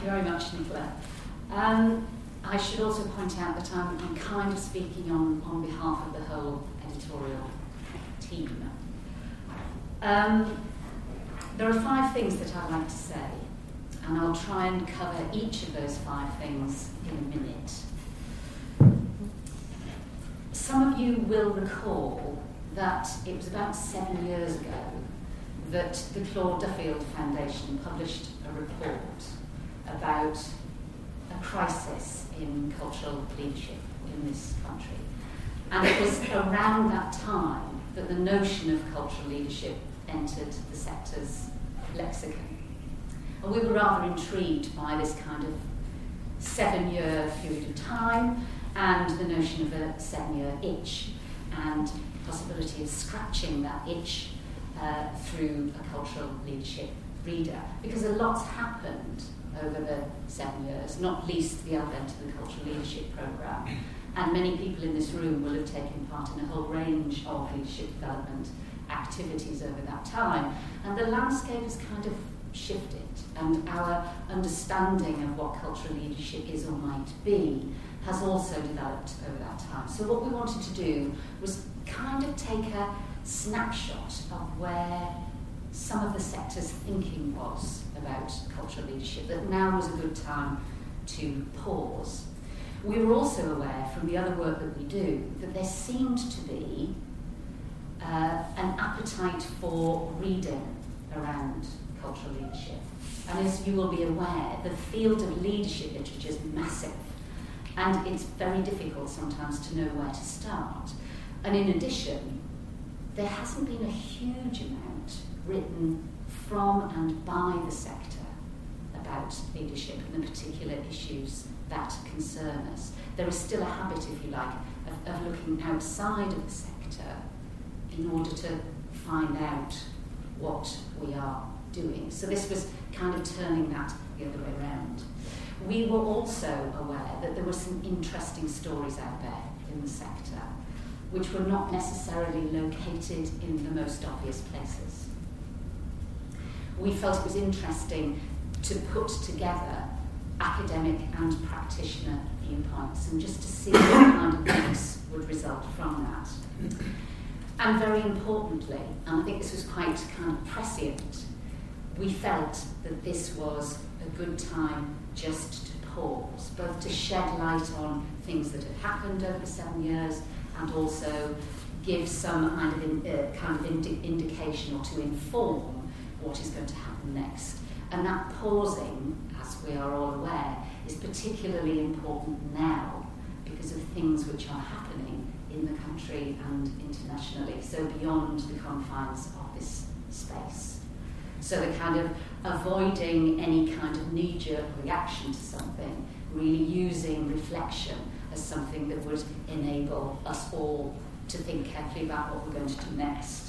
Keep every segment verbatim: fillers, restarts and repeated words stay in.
you very much, Nicola. Um, I should also point out that I'm, I'm kind of speaking on, on behalf of the whole editorial team. Um, there are five things that I'd like to say, and I'll try and cover each of those five things in a minute. Some of you will recall that it was about seven years ago that the Claude Duffield Foundation published a report about a crisis in cultural leadership in this country. And it was around that time that the notion of cultural leadership entered the sector's lexicon. And we were rather intrigued by this kind of seven-year period of time and the notion of a seven-year itch and possibility of scratching that itch uh, through a cultural leadership reader. Because a lot's happened over the seven years, not least the advent of the Cultural Leadership Programme. And many people in this room will have taken part in a whole range of leadership development activities over that time. And the landscape has kind of shifted, and our understanding of what cultural leadership is or might be has also developed over that time. So what we wanted to do was kind of take a snapshot of where some of the sector's thinking was about cultural leadership, that now was a good time to pause. We were also aware from the other work that we do that there seemed to be uh, an appetite for reading around cultural leadership. And as you will be aware, the field of leadership literature is massive, and it's very difficult sometimes to know where to start. And in addition, there hasn't been a huge amount written from and by the sector about leadership and the particular issues that concern us. There is still a habit, if you like, of, of looking outside of the sector in order to find out what we are doing. So this was kind of turning that the other way around. We were also aware that there were some interesting stories out there in the sector which were not necessarily located in the most obvious places. We felt it was interesting to put together academic and practitioner viewpoints and just to see what kind of mix would result from that. And very importantly, and I think this was quite kind of prescient, we felt that this was a good time just to pause, both to shed light on things that had happened over the seven years and also give some kind of, in, uh, kind of indi- indication or to inform what is going to happen next. And that pausing, as we are all aware, is particularly important now because of things which are happening in the country and internationally, so beyond the confines of this space. So the kind of avoiding any kind of knee-jerk reaction to something, really using reflection as something that would enable us all to think carefully about what we're going to do next.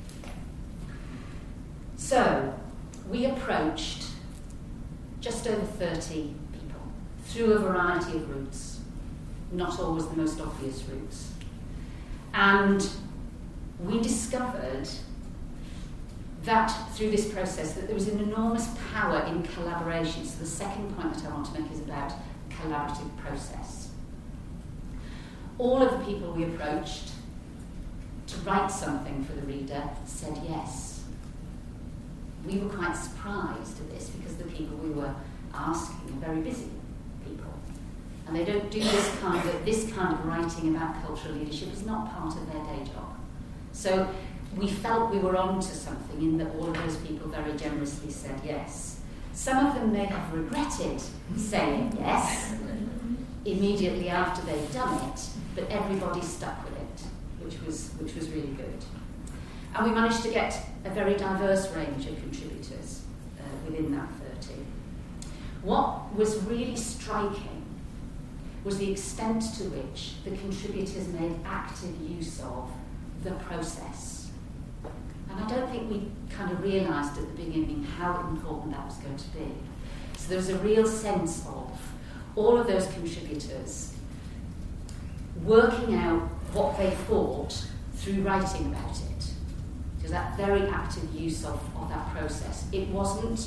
So we approached just over thirty people through a variety of routes, not always the most obvious routes. And we discovered that through this process that there was an enormous power in collaboration. So the second point that I want to make is about collaborative process. All of the people we approached to write something for the reader said yes. We were quite surprised at this because the people we were asking are very busy people. And they don't do this kind of, this kind of writing about cultural leadership is not part of their day job. So we felt we were onto something in that all of those people very generously said yes. Some of them may have regretted saying yes immediately after they'd done it, but everybody stuck with it, which was which was really good. And we managed to get a very diverse range of contributors uh, within that thirty. What was really striking was the extent to which the contributors made active use of the process. And I don't think we kind of realised at the beginning how important that was going to be. So there was a real sense of all of those contributors working out what they thought through writing about it. So that very active use of, of that process. It wasn't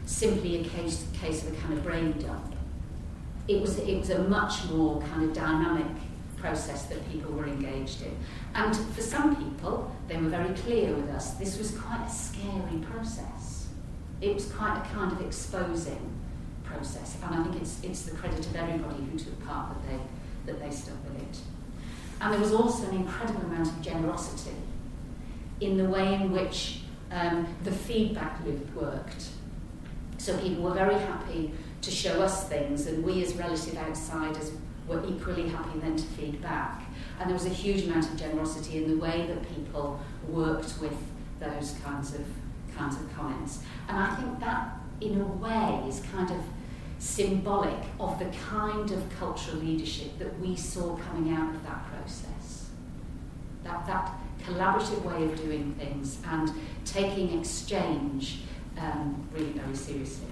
simply a case, case of a kind of brain dump. It was, it was a much more kind of dynamic process that people were engaged in. And for some people, they were very clear with us, this was quite a scary process. It was quite a kind of exposing process. And I think it's, it's the credit of everybody who took part that they, that they stuck with it. And there was also an incredible amount of generosity in the way in which um, the feedback loop worked. So people were very happy to show us things, and we as relative outsiders were equally happy then to feed back. And there was a huge amount of generosity in the way that people worked with those kinds of kinds of comments. And I think that, in a way, is kind of symbolic of the kind of cultural leadership that we saw coming out of that process. That, that collaborative way of doing things and taking exchange um, really very seriously.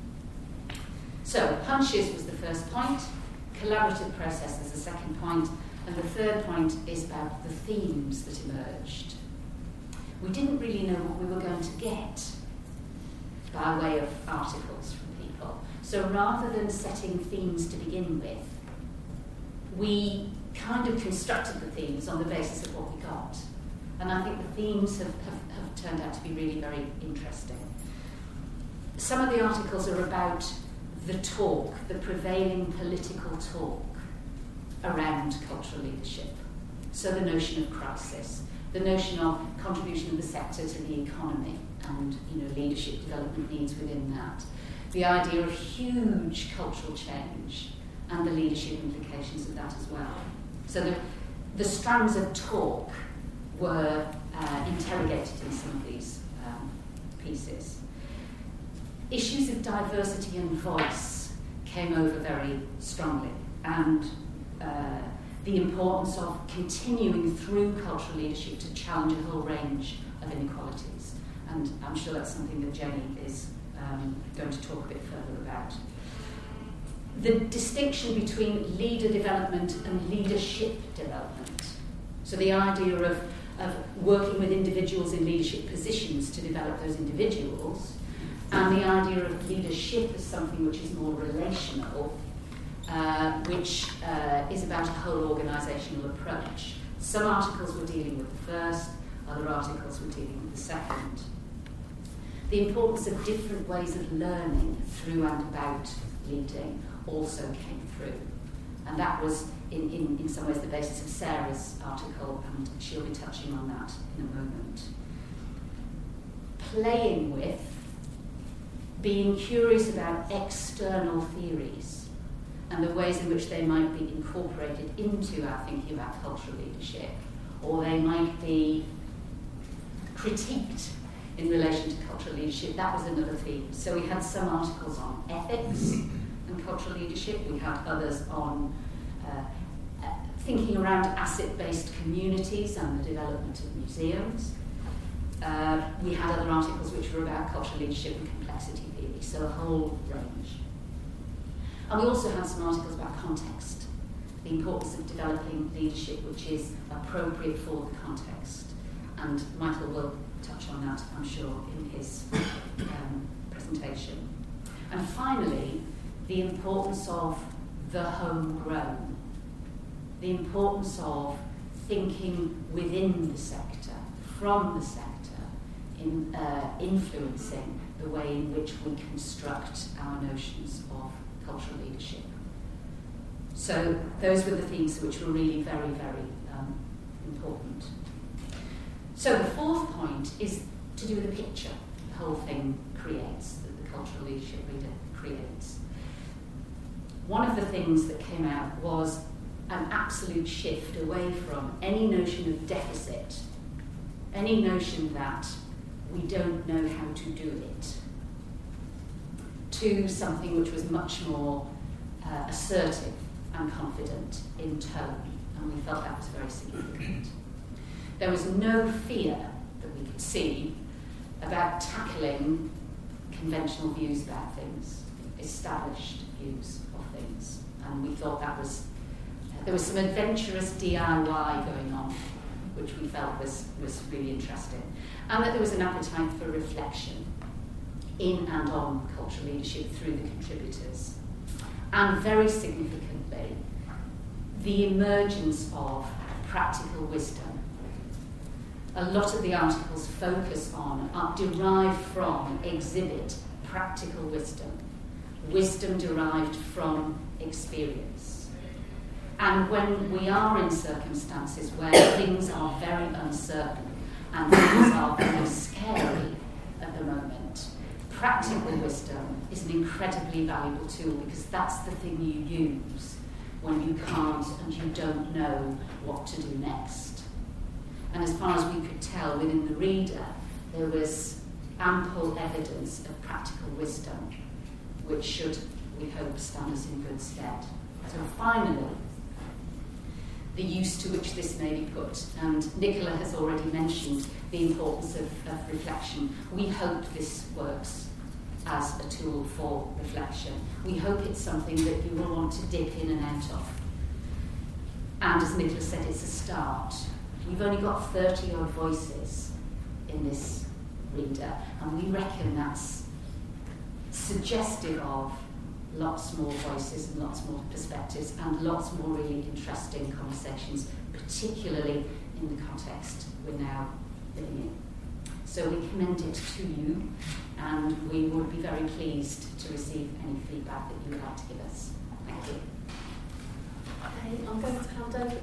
So, hunches was the first point, collaborative process is the second point, and the third point is about the themes that emerged. We didn't really know what we were going to get by way of articles from people. So rather than setting themes to begin with, we kind of constructed the themes on the basis of what we got. And I think the themes have, have, have turned out to be really very interesting. Some of the articles are about the talk, the prevailing political talk around cultural leadership. So the notion of crisis, the notion of contribution of the sector to the economy and, you know, leadership development needs within that. The idea of huge cultural change and the leadership implications of that as well. So the, the strands of talk were uh, interrogated in some of these um, pieces. Issues of diversity and voice came over very strongly, and uh, the importance of continuing through cultural leadership to challenge a whole range of inequalities. And I'm sure that's something that Jenny is um, going to talk a bit further about. The distinction between leader development and leadership development. So the idea of, of working with individuals in leadership positions to develop those individuals, and the idea of leadership as something which is more relational, uh, which uh, is about a whole organisational approach. Some articles were dealing with the first, other articles were dealing with the second. The importance of different ways of learning through and about leading also came through. And that was, in, in, in some ways, the basis of Sarah's article, and she'll be touching on that in a moment. Playing with, being curious about external theories and the ways in which they might be incorporated into our thinking about cultural leadership, or they might be critiqued in relation to cultural leadership. That was another theme. So we had some articles on ethics and cultural leadership. We had others on uh, uh, thinking around asset-based communities and the development of museums. Uh, we had other articles which were about cultural leadership and complexity theory, so a whole range. And we also had some articles about context, the importance of developing leadership which is appropriate for the context. And Michael will touch on that, I'm sure, in his um, presentation. And finally, the importance of the homegrown, the importance of thinking within the sector, from the sector, in uh, influencing the way in which we construct our notions of cultural leadership. So those were the themes which were really very, very um, important. So the fourth point is to do with the picture the whole thing creates, that the cultural leadership reader creates. One of the things that came out was an absolute shift away from any notion of deficit, any notion that we don't know how to do it, to something which was much more uh, assertive and confident in tone, and we felt that was very significant. There was no fear that we could see about tackling conventional views about things, established views of things, and we thought that was, uh, there was some adventurous D I Y going on, which we felt was, was really interesting, and that there was an appetite for reflection in and on cultural leadership through the contributors. And very significantly, the emergence of practical wisdom. A lot of the articles focus on, are derived from, exhibit practical wisdom, wisdom derived from experience. And when we are in circumstances where things are very uncertain and things are very scary at the moment, practical wisdom is an incredibly valuable tool, because that's the thing you use when you can't and you don't know what to do next. And as far as we could tell within the reader, there was ample evidence of practical wisdom, which should, we hope, stand us in good stead. So finally, the use to which this may be put. And Nicola has already mentioned the importance of, of reflection. We hope this works as a tool for reflection. We hope it's something that you will want to dip in and out of. And as Nicola said, it's a start. We've only got thirty odd voices in this reader, and we reckon that's suggestive of lots more voices and lots more perspectives and lots more really interesting conversations, particularly in the context we're now living in. So we commend it to you, and we would be very pleased to receive any feedback that you would like to give us. Thank you. Okay, I'm going to hand over